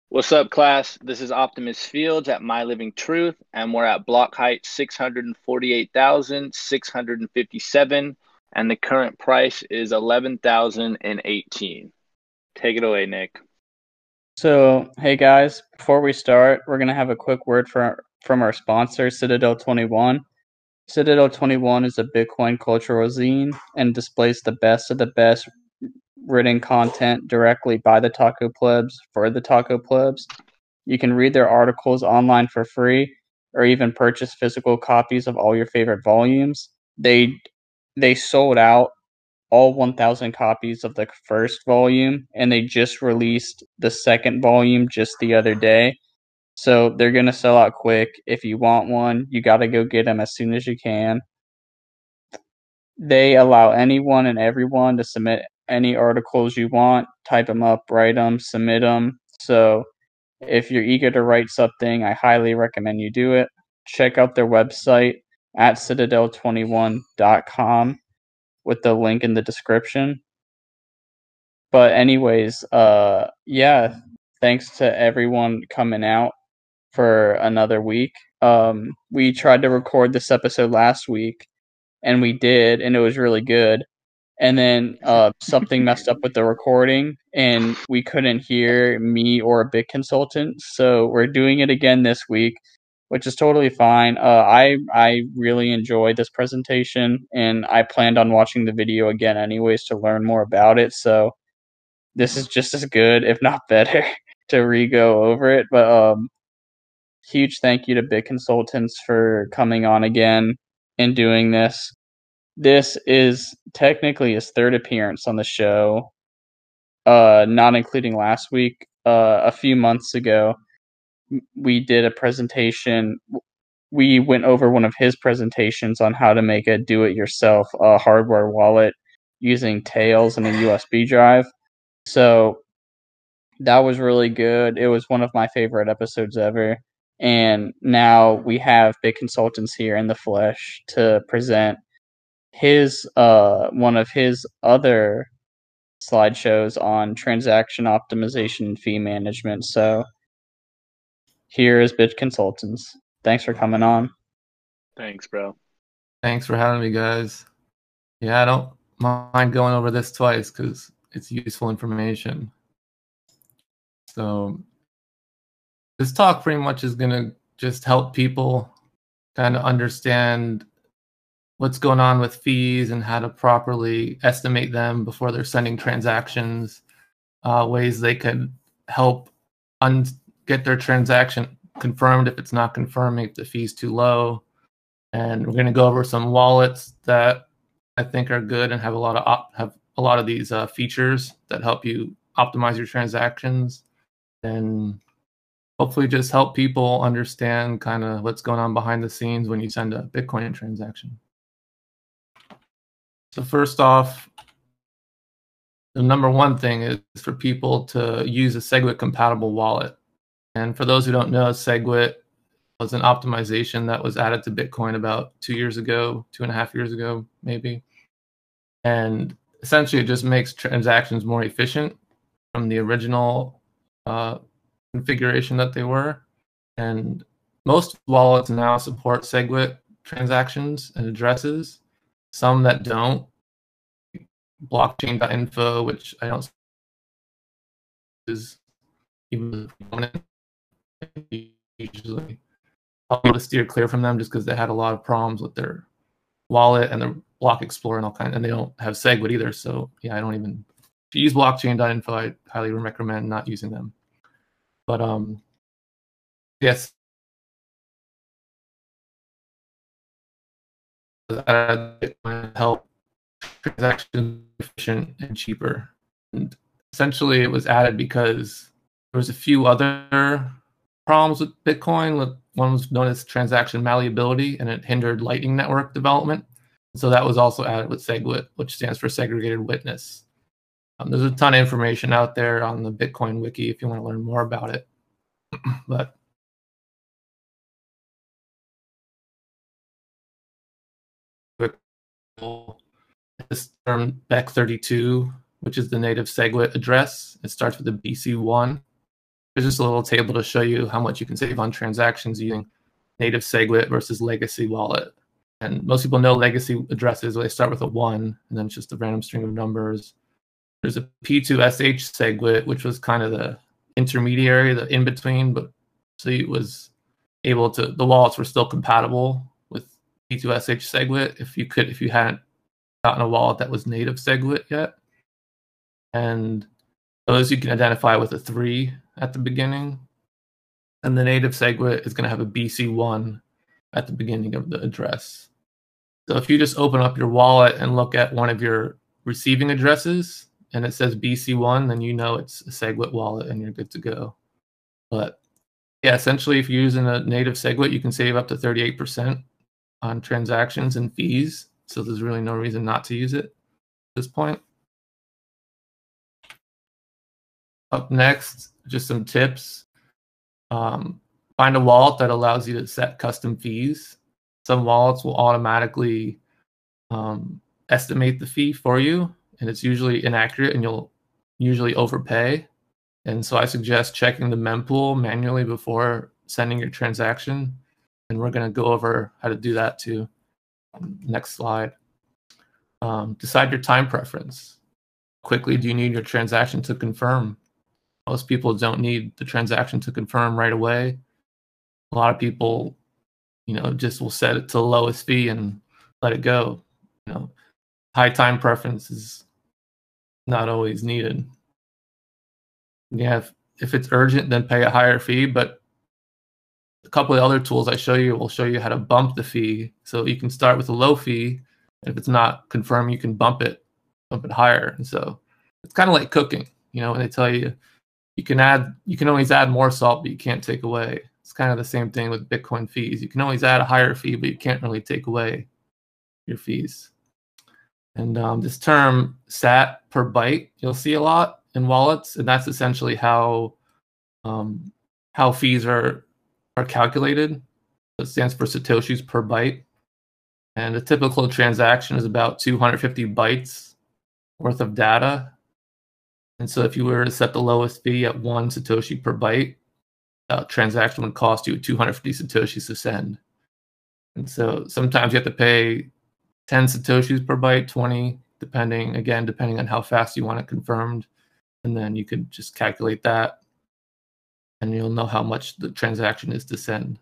What's up, class? This is Optimus Fields at My Living Truth, and we're at block height 648,657, and the current price is 11,018. Take it away, Nick. So, hey guys, before we start, we're going to have a quick word from our sponsor, Citadel 21. Citadel 21 is a Bitcoin cultural zine and displays the best of the best written content directly by the Taco Plebs for the Taco Plebs. You can read their articles online for free or even purchase physical copies of all your favorite volumes. They sold out all 1,000 copies of the first volume, and they just released the second volume just the other day. So they're going to sell out quick. If you want one, you got to go get them as soon as you can. They allow anyone and everyone to submit any articles you want, type them up, write them, submit them. So if you're eager to write something, I highly recommend you do it. Check out their website at citadel21.com with the link in the description. But anyways, yeah, thanks to everyone coming out for another week. We tried to record this episode last week, and we did, and it was really good. And then something messed up with the recording, and we couldn't hear me or a big consultant. So we're doing it again this week, which is totally fine. I really enjoyed this presentation, and I planned on watching the video again anyways to learn more about it. So this is just as good, if not better, to re-go over it. But huge thank you to Big Consultants for coming on again and doing this. This is technically his third appearance on the show, not including last week. A few months ago, we did a presentation. We went over one of his presentations on how to make a do-it-yourself hardware wallet using Tails and a USB drive. So that was really good. It was one of my favorite episodes ever. And now we have Big Consultants here in the flesh to present his one of his other slideshows on transaction optimization and fee management. So here is Big Consultants. Thanks for coming on. Thanks, bro. Thanks for having me, guys. Yeah, I don't mind going over this twice because it's useful information. So this talk pretty much is going to just help people kind of understand what's going on with fees and how to properly estimate them before they're sending transactions, ways they could help get their transaction confirmed if it's not confirming, if the fee's too low. And we're going to go over some wallets that I think are good and have a lot of these features that help you optimize your transactions, and hopefully just help people understand kind of what's going on behind the scenes when you send a Bitcoin transaction. So first off, the number one thing is for people to use a SegWit compatible wallet. And for those who don't know, SegWit was an optimization that was added to Bitcoin about 2 years ago, 2.5 years ago, maybe. And essentially, it just makes transactions more efficient from the original configuration that they were. And most wallets now support SegWit transactions and addresses. Some that don't, blockchain.info, which I don't is even usually helpful to steer clear from them just because they had a lot of problems with their wallet and the block explorer and all kind, and they don't have SegWit either. So yeah, I don't even, if you use blockchain.info, I highly recommend not using them. But yes, that help transactions efficient and cheaper. And essentially, it was added because there was a few other problems with Bitcoin. One was known as transaction malleability, and it hindered Lightning Network development. So that was also added with SegWit, which stands for Segregated Witness. There's a ton of information out there on the Bitcoin wiki if you want to learn more about it. But this term BEC32, which is the native SegWit address, it starts with a BC1. There's just a little table to show you how much you can save on transactions using native SegWit versus legacy wallet. And most people know legacy addresses, they start with a 1, and then it's just a random string of numbers. There's a P2SH SegWit, which was kind of the intermediary, the in-between, but so it was able to, the wallets were still compatible with P2SH SegWit if you hadn't gotten a wallet that was native SegWit yet. And those you can identify with a 3 at the beginning. And the native SegWit is going to have a BC1 at the beginning of the address. So if you just open up your wallet and look at one of your receiving addresses and it says BC1, then you know it's a SegWit wallet and you're good to go. But yeah, essentially, if you're using a native SegWit, you can save up to 38% on transactions and fees. So there's really no reason not to use it at this point. Up next, just some tips. Find a wallet that allows you to set custom fees. Some wallets will automatically estimate the fee for you, and it's usually inaccurate and you'll usually overpay. And so I suggest checking the mempool manually before sending your transaction. And we're going to go over how to do that too. Next slide. Decide your time preference. Quickly do you need your transaction to confirm? Most people don't need the transaction to confirm right away. A lot of people, just will set it to the lowest fee and let it go. High time preference is not always needed. Yeah, if it's urgent, then pay a higher fee. But a couple of other tools I show you will show you how to bump the fee. So you can start with a low fee. And if it's not confirmed, you can bump it higher. And so it's kind of like cooking. When they tell you you can always add more salt, but you can't take away. It's kind of the same thing with Bitcoin fees. You can always add a higher fee, but you can't really take away your fees. And this term SAT per byte, you'll see a lot in wallets, and that's essentially how fees are calculated. It stands for Satoshis per byte. And a typical transaction is about 250 bytes worth of data. And so if you were to set the lowest fee at 1 Satoshi per byte, a transaction would cost you 250 Satoshis to send. And so sometimes you have to pay 10 Satoshis per byte, 20, depending on how fast you want it confirmed. And then you could just calculate that and you'll know how much the transaction is to send.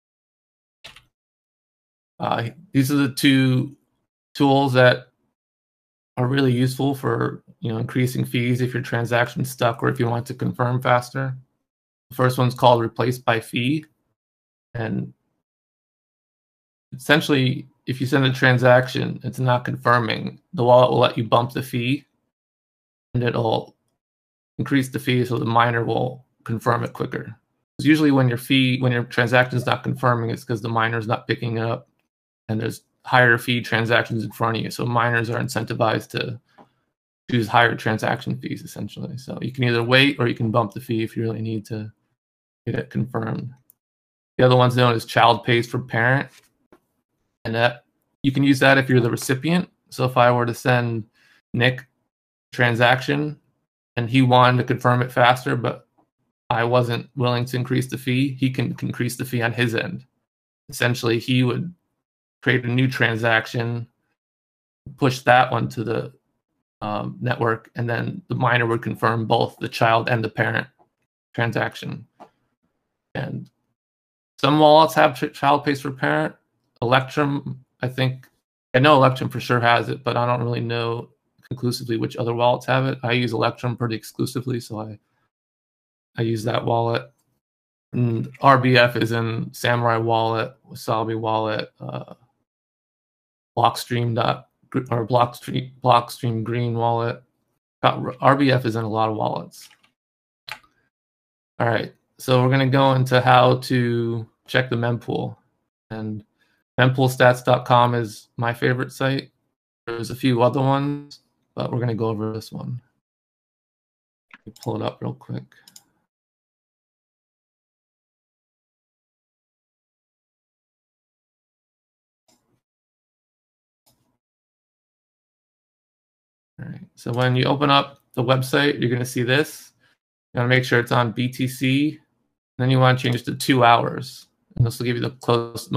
These are the two tools that are really useful for increasing fees if your transaction's stuck or if you want to confirm faster. The first one's called Replace by Fee. And essentially, if you send a transaction, it's not confirming, the wallet will let you bump the fee and it'll increase the fee so the miner will confirm it quicker. Because usually when your transaction is not confirming, it's because the miner is not picking it up and there's higher fee transactions in front of you. So miners are incentivized to choose higher transaction fees, essentially. So you can either wait or you can bump the fee if you really need to get it confirmed. The other one's known as child pays for parent. And that you can use that if you're the recipient. So if I were to send Nick a transaction and he wanted to confirm it faster, but I wasn't willing to increase the fee, he can increase the fee on his end. Essentially, he would create a new transaction, push that one to the network, and then the miner would confirm both the child and the parent transaction. And some wallets have child pays for parent. Electrum, I know Electrum for sure has it, but I don't really know conclusively which other wallets have it. I use Electrum pretty exclusively, so I use that wallet. And RBF is in Samurai Wallet, Wasabi Wallet, Blockstream Green Wallet. RBF is in a lot of wallets. All right, so we're going to go into how to check the mempool. And mempoolstats.com is my favorite site. There's a few other ones, but we're going to go over this one. Let me pull it up real quick. All right, so when you open up the website, you're going to see this. You want to make sure it's on BTC. And then you want to change it to 2 hours. And this will give you the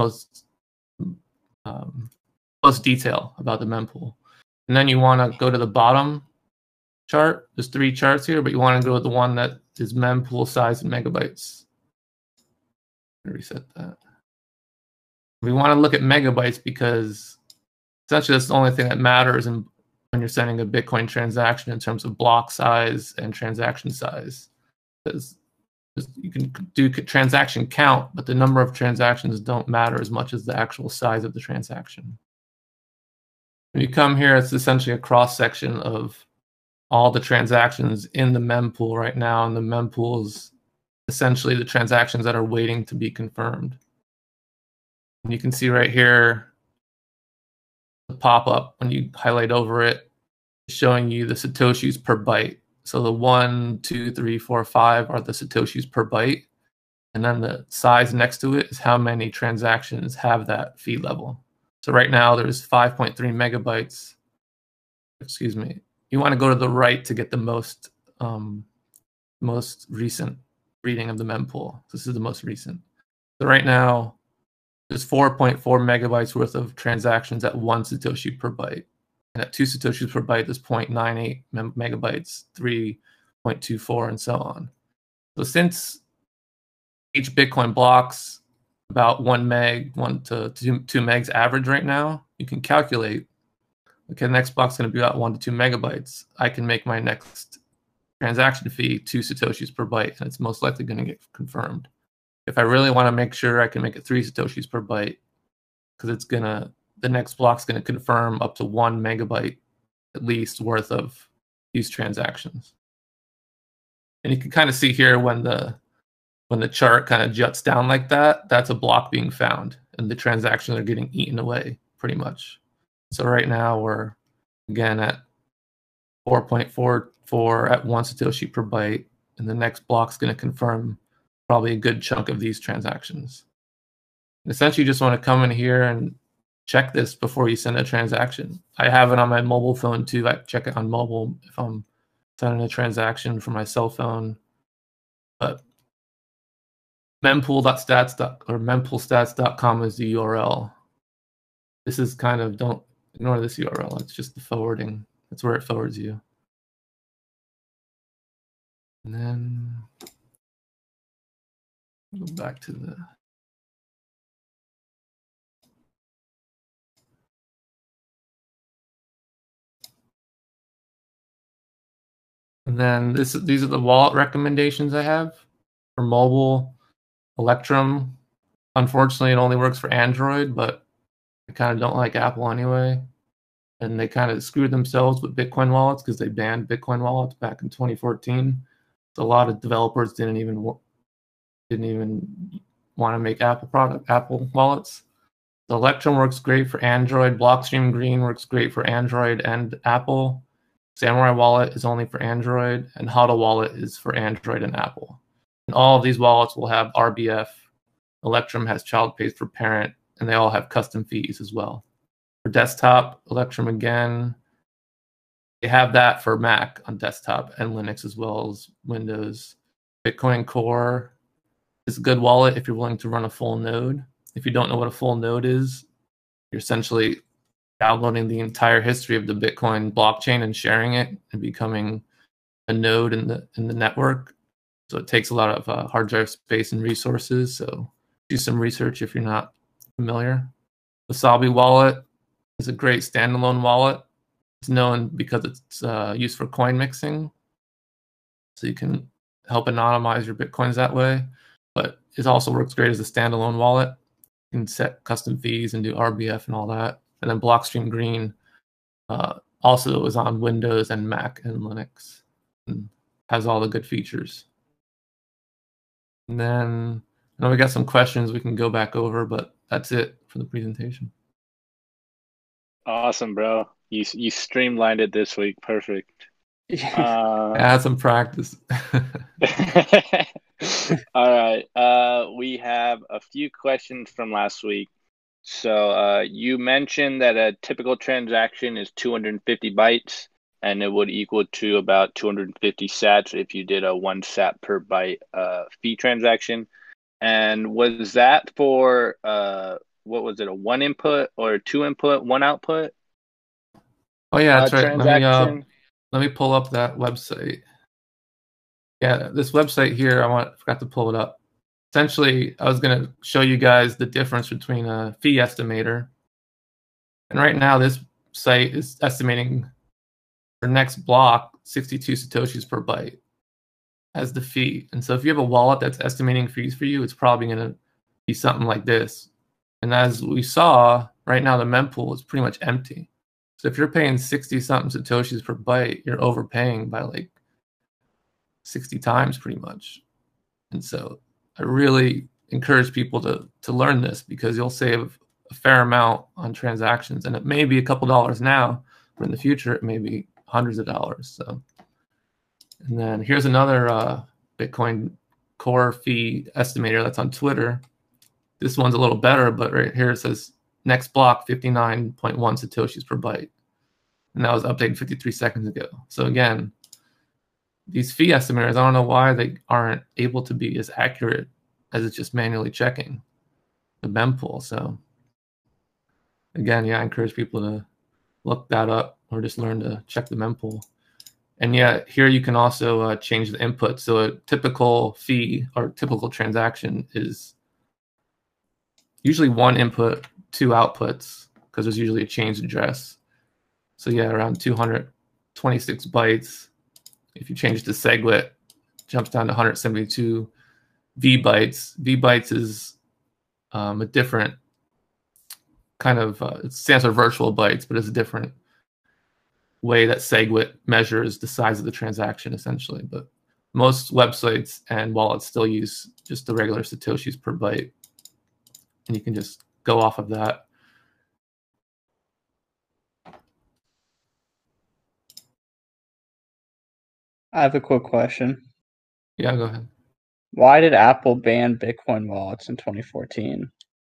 most detail about the mempool. And then you want to go to the bottom chart. There's 3 charts here, but you want to go with the one that is mempool size in megabytes. Reset that. We want to look at megabytes because essentially that's the only thing that matters when you're sending a Bitcoin transaction in terms of block size and transaction size. Because you can do transaction count, but the number of transactions don't matter as much as the actual size of the transaction. When you come here, it's essentially a cross-section of all the transactions in the mempool right now, and the mempool is essentially the transactions that are waiting to be confirmed. And you can see right here, the pop-up when you highlight over it, showing you the Satoshis per byte. So the 1, 2, 3, 4, 5 are the Satoshis per byte. And then the size next to it is how many transactions have that fee level. So right now there's 5.3 megabytes. Excuse me. You want to go to the right to get the most recent reading of the mempool. This is the most recent. So right now there's 4.4 megabytes worth of transactions at 1 Satoshi per byte. And at 2 Satoshis per byte, there's 0.98 megabytes, 3.24, and so on. So since each Bitcoin blocks about 1 meg, 1 to 2 megs average right now, you can calculate, okay, the next block's going to be about 1 to 2 megabytes. I can make my next transaction fee 2 Satoshis per byte, and it's most likely going to get confirmed. If I really want to make sure, I can make it 3 Satoshis per byte, because it's going to, the next block's going to confirm up to 1 megabyte at least worth of these transactions. And you can kind of see here when the chart kind of juts down like that, that's a block being found, and the transactions are getting eaten away pretty much. So right now we're again at 4.44 at 1 Satoshi per byte, and the next block's going to confirm probably a good chunk of these transactions. And essentially, you just want to come in here and check this before you send a transaction. I have it on my mobile phone too. I check it on mobile if I'm sending a transaction from my cell phone. But mempool.stats.com is the URL. This is kind of, don't ignore this URL. It's just the forwarding. That's where it forwards you. And then go back to the and then these are the wallet recommendations I have for mobile. Electrum, unfortunately, it only works for Android, but I kind of don't like Apple anyway. And they kind of screwed themselves with Bitcoin wallets because they banned Bitcoin wallets back in 2014. So a lot of developers didn't even want to make Apple wallets. The Electrum works great for Android. Blockstream Green works great for Android and Apple. Samurai Wallet is only for Android, and HODL Wallet is for Android and Apple. And all of these wallets will have RBF. Electrum has child pays for parent, and they all have custom fees as well. For desktop, Electrum again, they have that for Mac on desktop and Linux as well as Windows. Bitcoin Core is a good wallet if you're willing to run a full node. If you don't know what a full node is, you're essentially downloading the entire history of the Bitcoin blockchain and sharing it and becoming a node in the network. So it takes a lot of hard drive space and resources. So do some research if you're not familiar. Wasabi Wallet is a great standalone wallet. It's known because it's used for coin mixing. So you can help anonymize your Bitcoins that way. But it also works great as a standalone wallet. You can set custom fees and do RBF and all that. And then Blockstream Green also is on Windows and Mac and Linux and has all the good features. And then I know we got some questions we can go back over, but that's it for the presentation. Awesome, bro. You streamlined it this week. Perfect. I had some practice. All right. We have a few questions from last week. So you mentioned that a typical transaction is 250 bytes. and it would equal to about 250 sats if you did a 1 sat per byte fee transaction. And was that for what was it, a 1 input or 2 input, 1 output? Oh yeah, that's right. Transaction. Let me pull up that website. Yeah, this website here, forgot to pull it up. Essentially, I was going to show you guys the difference between a fee estimator. And right now, this site is estimating for next block 62 Satoshis per byte as the fee. And so if you have a wallet that's estimating fees for you, it's probably going to be something like this. And as we saw, right now the mempool is pretty much empty. So if you're paying 60-something Satoshis per byte, you're overpaying by like 60 times pretty much. And so I really encourage people to learn this, because you'll save a fair amount on transactions. And it may be a couple dollars now, but in the future it may be hundreds of dollars. So, and then here's another Bitcoin Core fee estimator that's on Twitter. This one's a little better, but right here it says next block 59.1 Satoshis per byte. And that was updated 53 seconds ago. So again, these fee estimators, I don't know why they aren't able to be as accurate as it's just manually checking the mempool. So again, yeah, I encourage people to look that up or just learn to check the mempool. And yeah, here you can also change the input. So a typical fee or typical transaction is usually 1 input, 2 outputs, because there's usually a change address. So yeah, around 226 bytes. If you change the SegWit, it jumps down to 172 V-bytes. V-bytes is a different kind of, it stands for virtual bytes, but it's a different way that SegWit measures the size of the transaction, essentially. But most websites and wallets still use just the regular Satoshis per byte. And you can just go off of that. I have a quick question. Yeah, go ahead. Why did Apple ban Bitcoin wallets in 2014?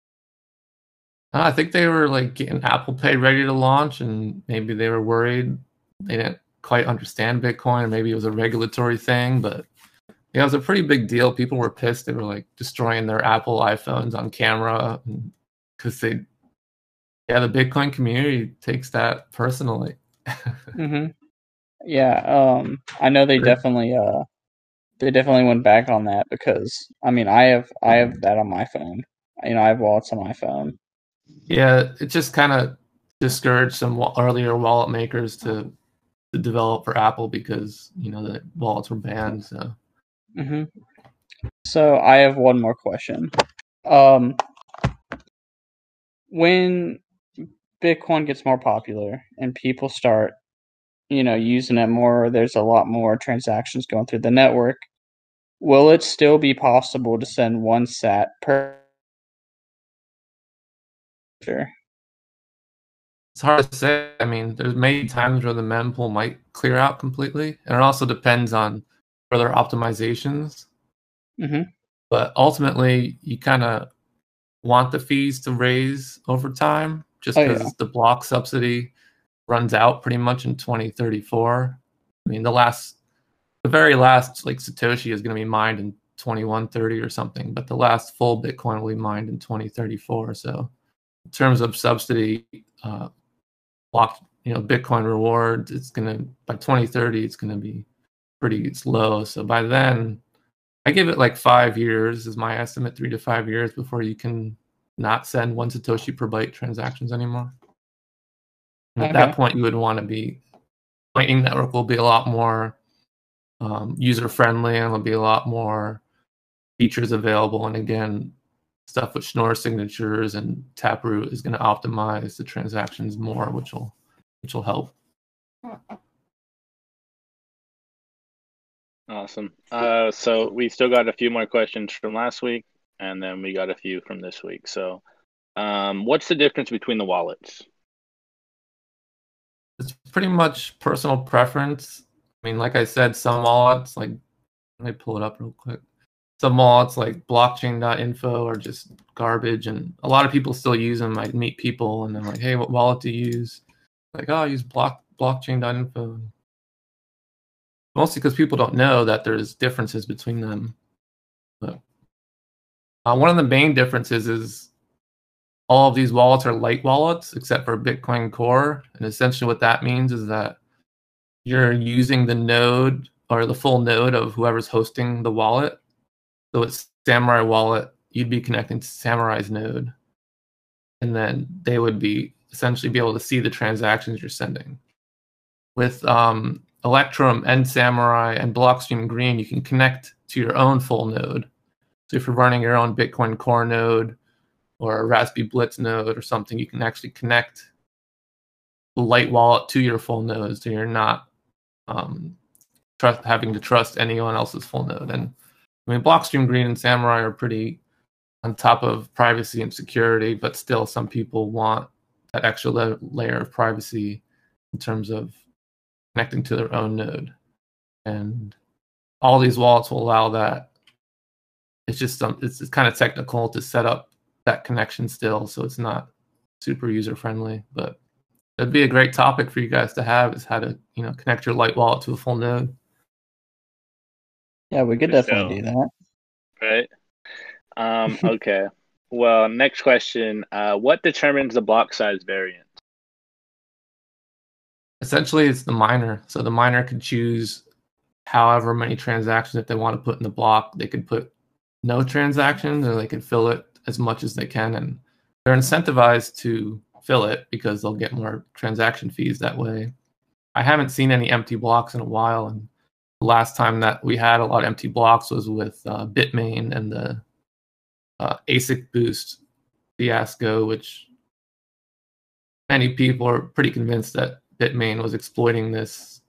I think they were like getting Apple Pay ready to launch, and maybe they were worried they didn't quite understand Bitcoin, or maybe it was a regulatory thing. But yeah, it was a pretty big deal. People were pissed. They were like destroying their Apple iPhones on camera because the Bitcoin community takes that personally. Mm-hmm. Yeah, I know they definitely went back on that, because I mean I have that on my phone. I have wallets on my phone. Yeah, it just kind of discouraged some earlier wallet makers to develop for Apple, because the wallets were banned. So. Mm-hmm. So I have one more question. When Bitcoin gets more popular and people start using it more, there's a lot more transactions going through the network, will it still be possible to send 1 sat per? Sure. It's hard to say. I mean, there's many times where the mempool might clear out completely, and it also depends on further optimizations. Mm-hmm. But ultimately, you kind of want the fees to raise over time, just because the block subsidy runs out pretty much in 2034. I mean, the very last like Satoshi is going to be mined in 2130 or something, but the last full Bitcoin will be mined in 2034. So in terms of subsidy, Bitcoin rewards, it's gonna, by 2030 it's gonna be pretty low. So by then, I give it like 5 years is my estimate, 3 to 5 years before you can not send 1 Satoshi per byte transactions anymore. And at that point, you would want to be, Lightning Network will be a lot more user friendly, and there'll be a lot more features available. And again, stuff with Schnorr signatures and Taproot is going to optimize the transactions more, which will help. Awesome. So we still got a few more questions from last week, and then we got a few from this week. So what's the difference between the wallets? It's pretty much personal preference. I mean, like I said, some wallets, like, let me pull it up real quick. Some wallets like blockchain.info are just garbage, and a lot of people still use them. I meet people and I'm like, hey, what wallet do you use? Like, oh, I use blockchain.info. mostly because people don't know that there's differences between them. But one of the main differences is all of these wallets are light wallets except for Bitcoin Core. And essentially what that means is that you're using the node or the full node of whoever's hosting the wallet. So it's Samurai Wallet, you'd be connecting to Samurai's node. And then they would be essentially be able to see the transactions you're sending. With Electrum and Samurai and Blockstream Green, you can connect to your own full node. So if you're running your own Bitcoin Core node or a Raspberry Blitz node or something, you can actually connect the light wallet to your full node, so you're not having to trust anyone else's full node. And I mean, Blockstream Green and Samurai are pretty on top of privacy and security, but still some people want that extra layer of privacy in terms of connecting to their own node. And all these wallets will allow that. It's just it's kind of technical to set up that connection still, so it's not super user friendly. But it'd be a great topic for you guys to have, is how to connect your light wallet to a full node. Yeah, we could definitely do that. Right. Okay. Well, next question. What determines the block size variance? Essentially, it's the miner. So the miner could choose however many transactions if they want to put in the block. They could put no transactions, or they could fill it as much as they can. And they're incentivized to fill it because they'll get more transaction fees that way. I haven't seen any empty blocks in a while. And the last time that we had a lot of empty blocks was with Bitmain and the ASIC boost fiasco, which many people are pretty convinced that Bitmain was exploiting this.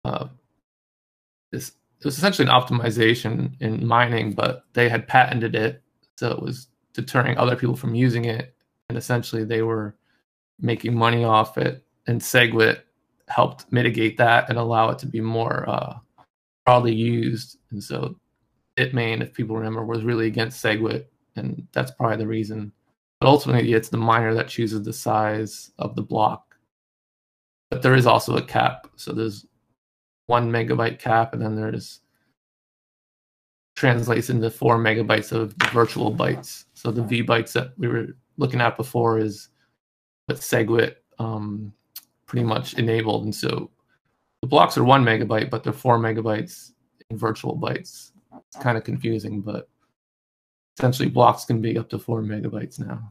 It was essentially an optimization in mining, but they had patented it, so it was deterring other people from using it, and essentially they were making money off it. And SegWit helped mitigate that and allow it to be more broadly used. And so Bitmain, if people remember, was really against SegWit, and that's probably the reason. But ultimately, it's the miner that chooses the size of the block. But there is also a cap. So there's 1 megabyte cap, and then there's translates into 4 megabytes of virtual bytes. So the V bytes that we were looking at before is what SegWit pretty much enabled. And so the blocks are 1 megabyte, but they're 4 megabytes in virtual bytes. It's kind of confusing, but essentially blocks can be up to 4 megabytes now.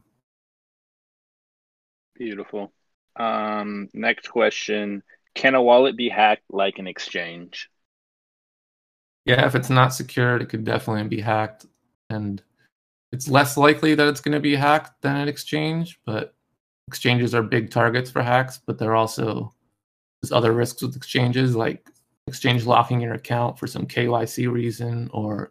Beautiful. Next question. Can a wallet be hacked like an exchange? Yeah, if it's not secured, it could definitely be hacked. And it's less likely that it's going to be hacked than an exchange, but exchanges are big targets for hacks. But there's other risks with exchanges, like exchange locking your account for some KYC reason, or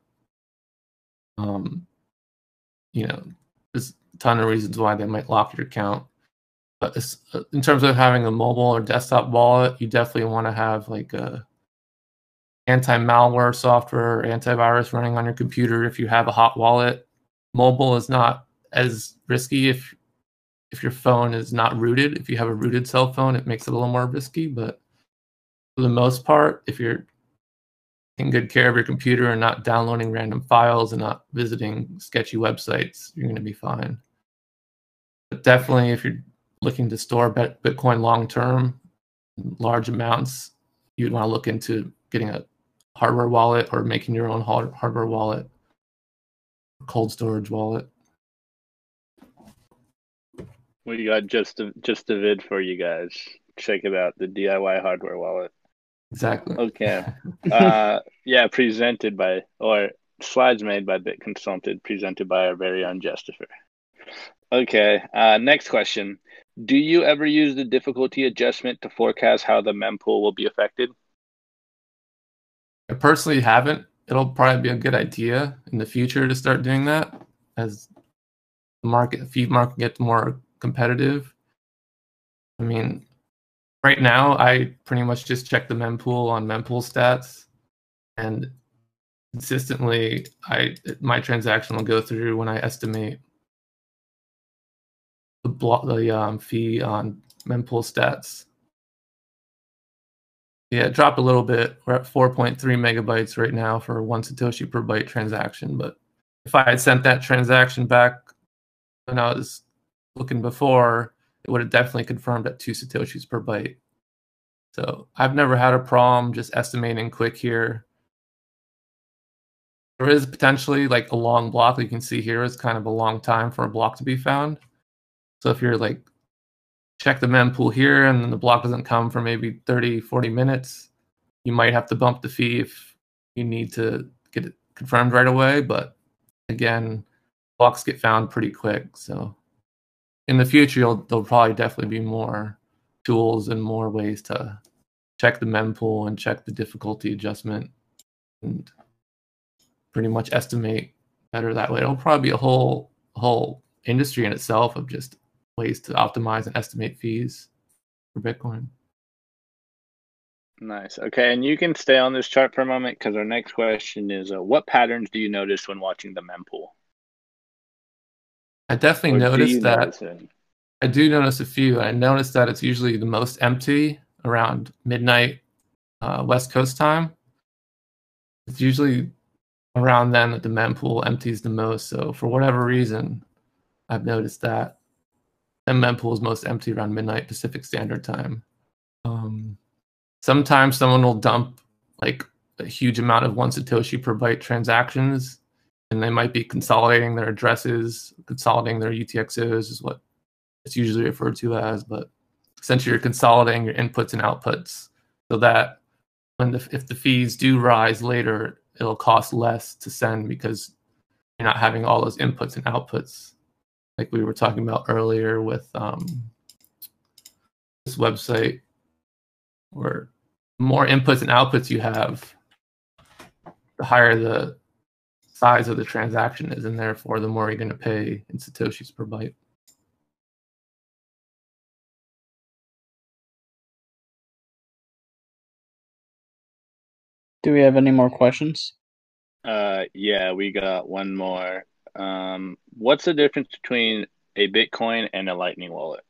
there's a ton of reasons why they might lock your account. But in terms of having a mobile or desktop wallet, you definitely want to have like a anti-malware software or antivirus running on your computer if you have a hot wallet. Mobile is not as risky if your phone is not rooted. If you have a rooted cell phone, it makes it a little more risky. But for the most part, if you're taking good care of your computer and not downloading random files and not visiting sketchy websites, you're going to be fine. But definitely, if you're looking to store Bitcoin long-term, large amounts, you'd want to look into getting a hardware wallet or making your own hardware wallet, cold storage wallet. We got just a vid for you guys. Check it out, the DIY hardware wallet. Exactly. Okay. Yeah, presented by, or slides made by BitConsulted, presented by our very own Justifer. Okay, next question. Do you ever use the difficulty adjustment to forecast how the mempool will be affected? I personally haven't. It'll probably be a good idea in the future to start doing that as the feed market gets more competitive. I mean, right now I pretty much just check the mempool on mempool stats, and consistently my transaction will go through when I estimate the fee on mempool stats. Yeah, it dropped a little bit. We're at 4.3 megabytes right now for 1 Satoshi per byte transaction. But if I had sent that transaction back when I was looking before, it would have definitely confirmed at 2 Satoshis per byte. So I've never had a problem just estimating quick here. There is potentially like a long block. You can see here is kind of a long time for a block to be found. So if you're like, check the mempool here and then the block doesn't come for maybe 30, 40 minutes, you might have to bump the fee if you need to get it confirmed right away. But again, blocks get found pretty quick. So in the future, there'll probably definitely be more tools and more ways to check the mempool and check the difficulty adjustment and pretty much estimate better that way. It'll probably be a whole industry in itself of just ways to optimize and estimate fees for Bitcoin. Nice. Okay, and you can stay on this chart for a moment because our next question is, what patterns do you notice when watching the mempool? I definitely noticed that. I do notice a few. I noticed that it's usually the most empty around midnight West Coast time. It's usually around then that the mempool empties the most. So for whatever reason, I've noticed that the mempool is most empty around midnight Pacific Standard Time. Sometimes someone will dump like a huge amount of 1 Satoshi per byte transactions, and they might be consolidating their addresses, consolidating their UTXOs is what it's usually referred to as. But essentially, you're consolidating your inputs and outputs so that if the fees do rise later, it'll cost less to send because you're not having all those inputs and outputs, like we were talking about earlier with this website, where the more inputs and outputs you have, the higher the size of the transaction is, and therefore the more you're going to pay in Satoshis per byte. Do we have any more questions? Yeah, we got one more. What's the difference between a Bitcoin and a Lightning wallet?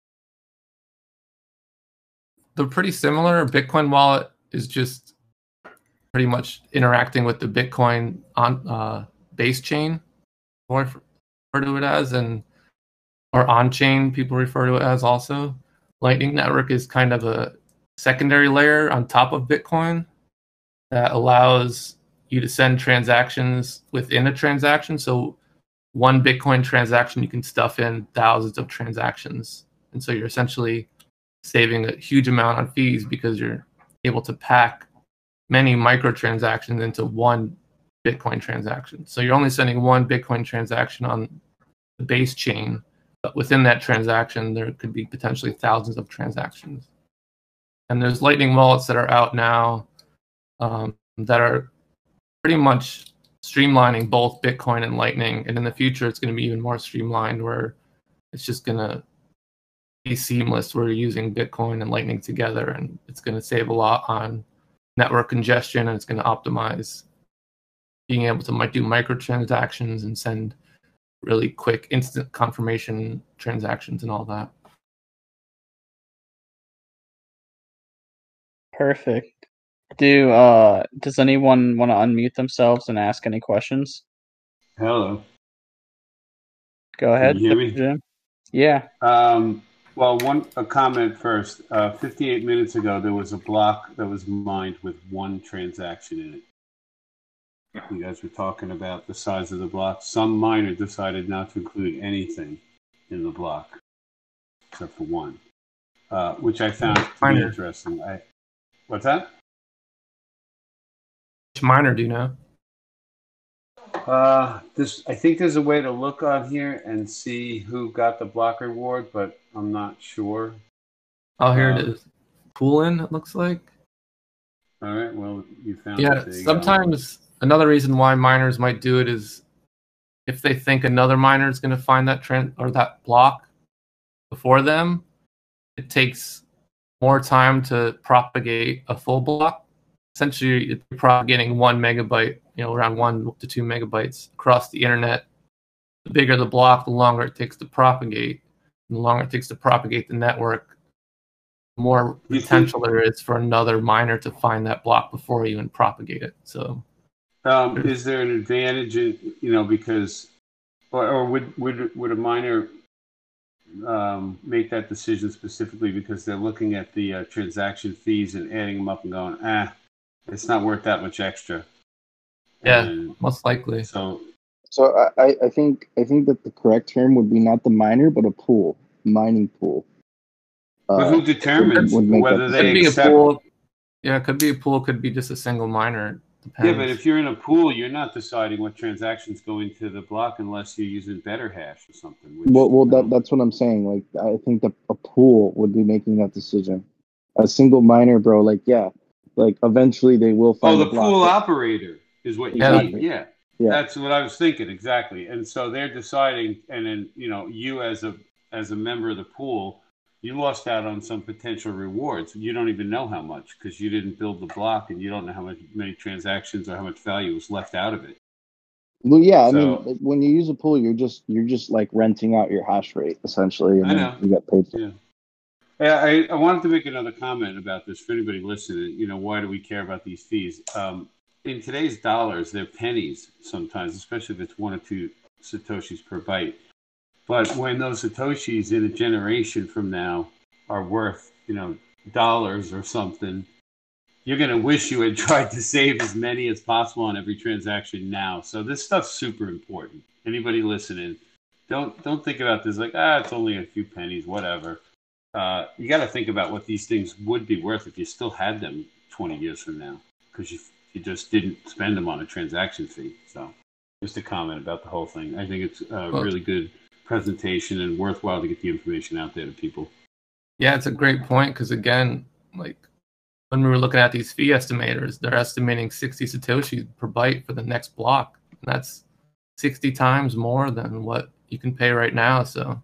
They're pretty similar. A Bitcoin wallet is just pretty much interacting with the Bitcoin on base chain, or refer to it as, or on chain people refer to it as also. Lightning Network is kind of a secondary layer on top of Bitcoin that allows you to send transactions within a transaction. So one Bitcoin transaction, you can stuff in thousands of transactions. And so you're essentially saving a huge amount on fees because you're able to pack many microtransactions into one Bitcoin transaction. So you're only sending one Bitcoin transaction on the base chain, but within that transaction, there could be potentially thousands of transactions. And there's Lightning wallets that are out now that are pretty much streamlining both Bitcoin and Lightning. And in the future, it's going to be even more streamlined, where it's just going to be seamless. We're using Bitcoin and Lightning together, and it's going to save a lot on network congestion, and it's going to optimize being able to do microtransactions and send really quick instant confirmation transactions and all that. Perfect. Does anyone want to unmute themselves and ask any questions? Hello. Go ahead, Can you hear me? Jim. Yeah. Well, a comment first. 58 minutes ago, there was a block that was mined with one transaction in it. You guys were talking about the size of the block. Some miner decided not to include anything in the block except for one, which I found to be interesting. What's that? Which miner do you know? I think there's a way to look on here and see who got the block reward, but I'm not sure. Oh, here it is. Poolin, it looks like. All right. Well, you found it. Yeah. Sometimes another reason why miners might do it is if they think another miner is going to find that trend or that block before them, it takes more time to propagate a full block. Essentially, you're propagating 1 megabyte, around 1 to 2 megabytes across the internet. The bigger the block, the longer it takes to propagate. And the longer it takes to propagate the network, the more You potential there is for another miner to find that block before you even propagate it. So, Is there an advantage, because, or would a miner make that decision specifically because they're looking at the transaction fees and adding them up and going, it's not worth that much extra? yeah, And most likely. so I think that the correct term would be not the miner, but a pool, mining pool. but who determines would make whether that Could they be a accept? pool. Yeah, it could be a pool. Could be just a single miner. Depends. Yeah, but if you're in a pool, you're not deciding what transactions go into the block unless you're using better hash or something. That's what I'm saying. Like, I think that a pool would be making that decision. A single miner, bro. Like, yeah, like eventually they will find the a block. pool operator is what you Exactly. mean. Yeah. That's what I was thinking exactly. And so they're deciding, and then you as a member of the pool, you lost out on some potential rewards. You don't even know how much because you didn't build the block, and you don't know how many transactions or how much value was left out of it. Well, yeah, I So- mean, when you use a pool, you're just like renting out your hash rate essentially, and I then know. you get paid for it. Yeah. I wanted to make another comment about this for anybody listening. Why do we care about these fees? In today's dollars, they're pennies sometimes, especially if it's 1 or 2 satoshis per byte. But when those satoshis in a generation from now are worth, dollars or something, you're going to wish you had tried to save as many as possible on every transaction now. So this stuff's super important. Anybody listening, don't think about this like, it's only a few pennies, whatever. You got to think about what these things would be worth if you still had them 20 years from now, because you just didn't spend them on a transaction fee. So just a comment about the whole thing. I think it's a really good presentation and worthwhile to get the information out there to people. Yeah, it's a great point because, again, like when we were looking at these fee estimators, they're estimating 60 satoshis per byte for the next block. And that's 60 times more than what you can pay right now. So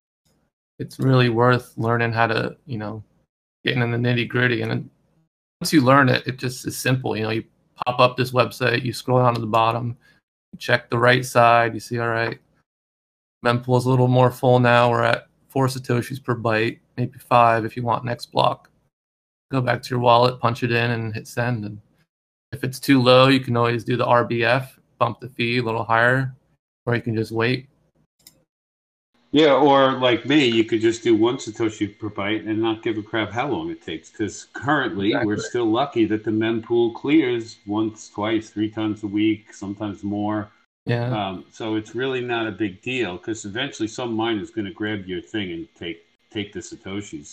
it's really worth learning how to, getting in the nitty gritty. And then once you learn it, it just is simple. You pop up this website, you scroll down to the bottom, you check the right side, you see, all right, mempool is a little more full now. We're at 4 satoshis per byte, maybe 5 if you want next block. Go back to your wallet, punch it in, and hit send. And if it's too low, you can always do the RBF, bump the fee a little higher, or you can just wait. Yeah, or like me, you could just do 1 satoshi per byte and not give a crap how long it takes. Because currently, we're still lucky that the mempool clears once, twice, 3 times a week, sometimes more. Yeah. So it's really not a big deal because eventually some miner is going to grab your thing and take the satoshis.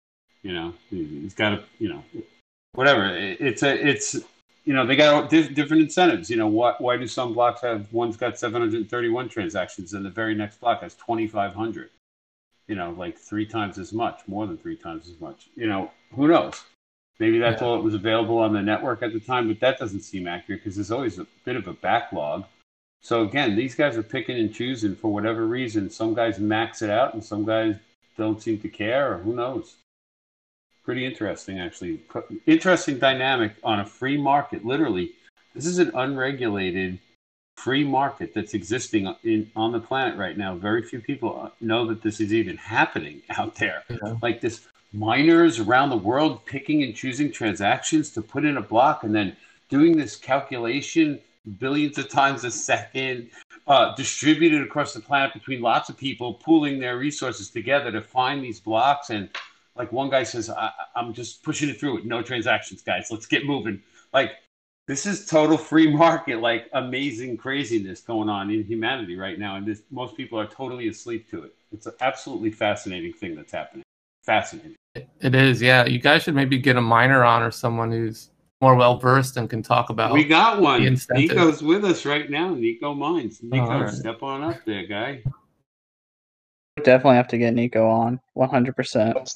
He's got to, whatever. It's they got different incentives. Why do some blocks have, one's got 731 transactions and the very next block has 2,500? Like 3 times as much, more than 3 times as much. Who knows? Maybe that's all that was available on the network at the time, but that doesn't seem accurate because there's always a bit of a backlog. So again, these guys are picking and choosing for whatever reason. Some guys max it out and some guys don't seem to care, or who knows. Pretty interesting, actually. Interesting dynamic on a free market. Literally, this is an unregulated free market that's existing on the planet right now. Very few people know that this is even happening out there. Yeah. Like this, miners around the world picking and choosing transactions to put in a block and then doing this calculation billions of times a second, distributed across the planet between lots of people, pooling their resources together to find these blocks. And like one guy says, I'm just pushing it through with no transactions, guys. Let's get moving. Like, this is total free market, like amazing craziness going on in humanity right now. And most people are totally asleep to it. It's an absolutely fascinating thing that's happening. Fascinating. It is, yeah. You guys should maybe get a miner on or someone who's more well-versed and can talk about. We got one. the incentive. Nico's with us right now. Nico Mines. Nico, all right. Step on up there, guy. Definitely have to get Nico on 100%.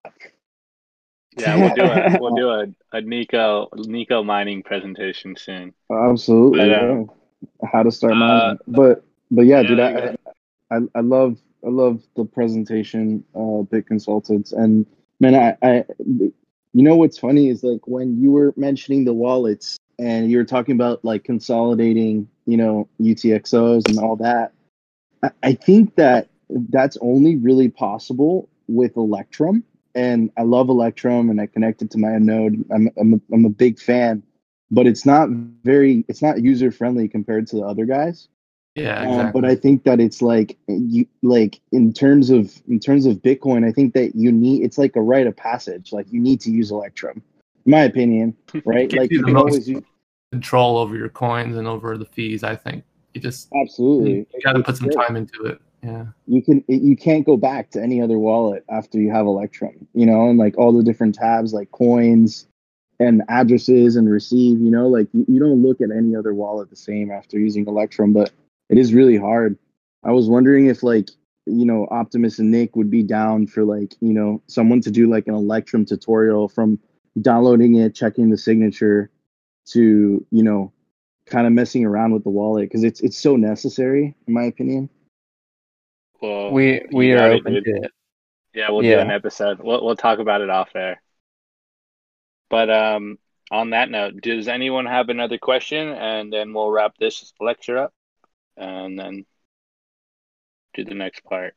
Yeah, we'll do a Nico mining presentation soon. Absolutely, But, yeah. How to start mining, but yeah, dude, yeah, I love the presentation, Bit Consultants, and man, I what's funny is like when you were mentioning the wallets and you were talking about like consolidating, UTXOs and all that. I think that's only really possible with Electrum and I love Electrum, and I connected to my node. I'm a big fan, but it's not user friendly compared to the other guys. Yeah, exactly. But I think that it's like in terms of Bitcoin, I think that it's like a rite of passage. Like you need to use Electrum, in my opinion, right? Gives Like you you the can most always use. control over your coins and over the fees. I think you Absolutely, got to it's put some great. time into it. Yeah. You can't go back to any other wallet after you have Electrum, and like all the different tabs like coins and addresses and receive, like you don't look at any other wallet the same after using Electrum, but it is really hard. I was wondering if like, Optimus and Nick would be down for like, someone to do like an Electrum tutorial from downloading it, checking the signature to, kind of messing around with the wallet because it's so necessary in my opinion. Well, We you are got it, open dude. to it. Yeah, we'll do Yeah. an episode. We'll talk about it off air. But on that note, does anyone have another question? And then we'll wrap this lecture up, and then do the next part.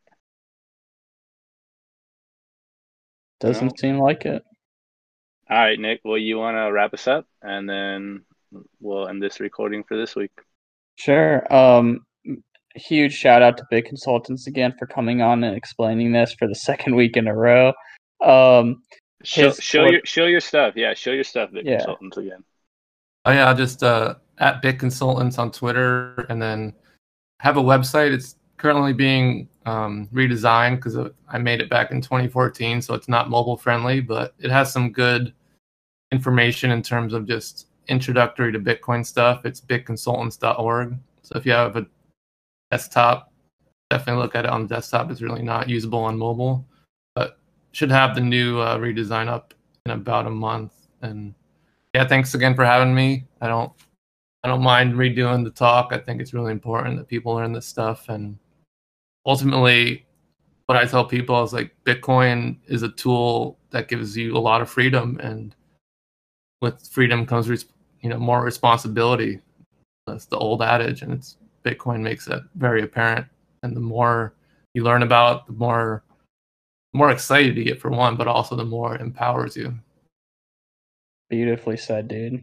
Doesn't No? seem like it. All right, Nick. Well, you want to wrap us up, and then we'll end this recording for this week. Sure. Huge shout out to Big Consultants again for coming on and explaining this for the second week in a row. Show your stuff. Yeah, show your stuff, Big Yeah. Consultants again. Oh yeah, I'll just at Bit Consultants on Twitter, and then have a website. It's currently being redesigned because I made it back in 2014, so it's not mobile friendly, but it has some good information in terms of just introductory to Bitcoin stuff. It's bitconsultants.org. So if you have a desktop, definitely look at it on the desktop. It's really not usable on mobile, but should have the new redesign up in about a month. And yeah, thanks again for having me. I don't mind redoing the talk. I think it's really important that people learn this stuff. And ultimately, what I tell people is like Bitcoin is a tool that gives you a lot of freedom, and with freedom comes more responsibility. That's the old adage, and Bitcoin makes that very apparent. And the more you learn about, the more excited you get for one, but also the more it empowers you. Beautifully said, dude.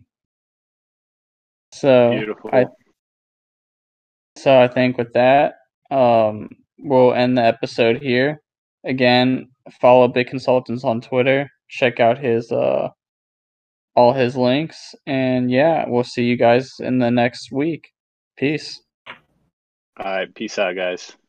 So Beautiful. I think with that, we'll end the episode here. Again, follow Big Consultants on Twitter. Check out his all his links, and yeah, we'll see you guys in the next week. Peace. All right, peace out, guys.